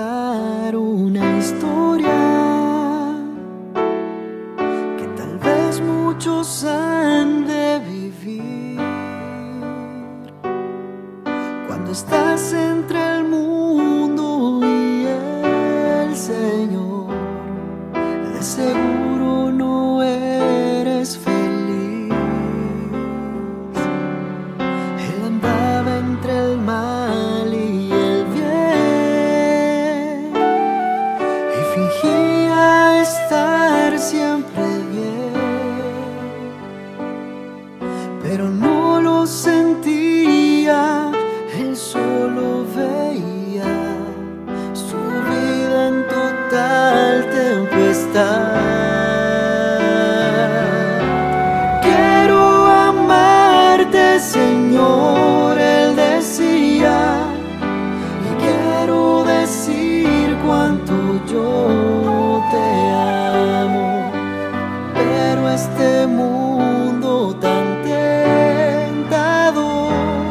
contar una historia que tal vez muchos han de vivir. Cuando estás entre el mundo y el Señor, de seguro no eres feliz. Él andaba entre el mal y el bien y fingía estar siempre bien, pero no lo sentía. Él solo veía su vida en total tempestad. Quiero amarte, Señor, Él decía, y quiero decir cuánto yo te amo, pero este mundo tan tentador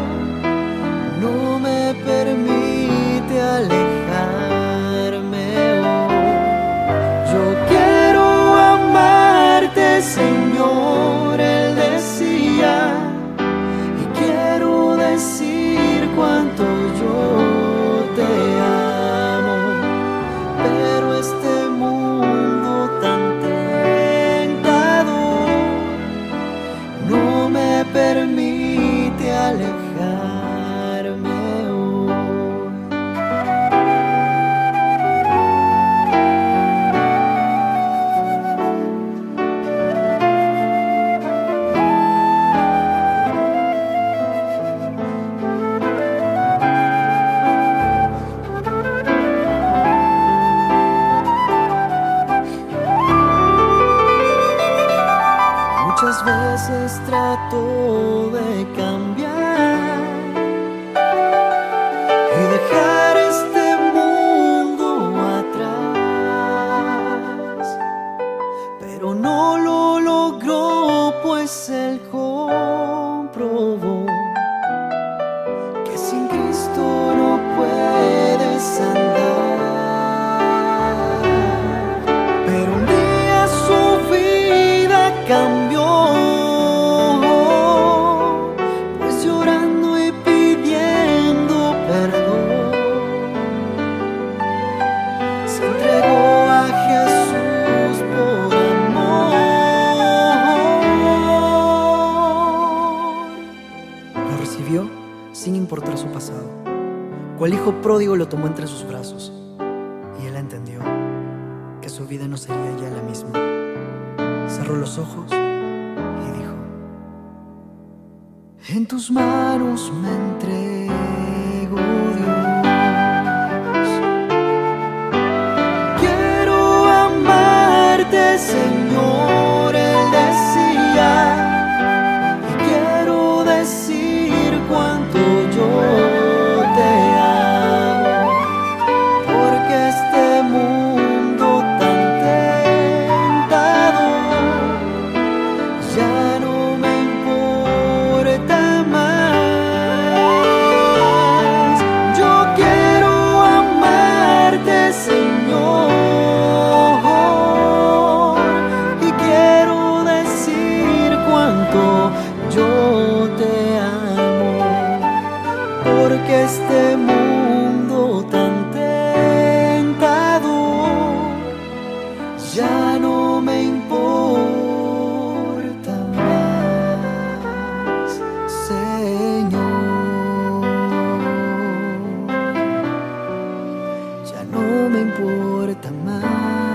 no me permite alejarme hoy. Yo quiero amarte, Señor, Él decía, y quiero decir cuánto yo te amo, pero este mundo tan tentador no me permite alejarme hoy. Muchas veces trato de cambiar y dejar este mundo atrás, pero no lo logró, pues Él comprobó que sin Cristo no puedes andar. Pero un día su vida cambió, pues llorando y pidiendo perdón, se entregó a Jesús por amor. Lo recibió sin importar su pasado. Cual hijo pródigo lo tomó entre sus brazos, y él entendió que su vida no sería ya la misma. Cerró los ojos y dijo: en tus manos me entrego, Dios. Quiero amarte, Señor, Él decía, y quiero decir cuánto yo te amo, porque este mundo tan tentador ya no me importa más. Yo quiero amarte, Señor, y quiero decir cuánto yo te amo, porque este mundo tan tentador ya no me importa más, Señor. Ya no me importa más.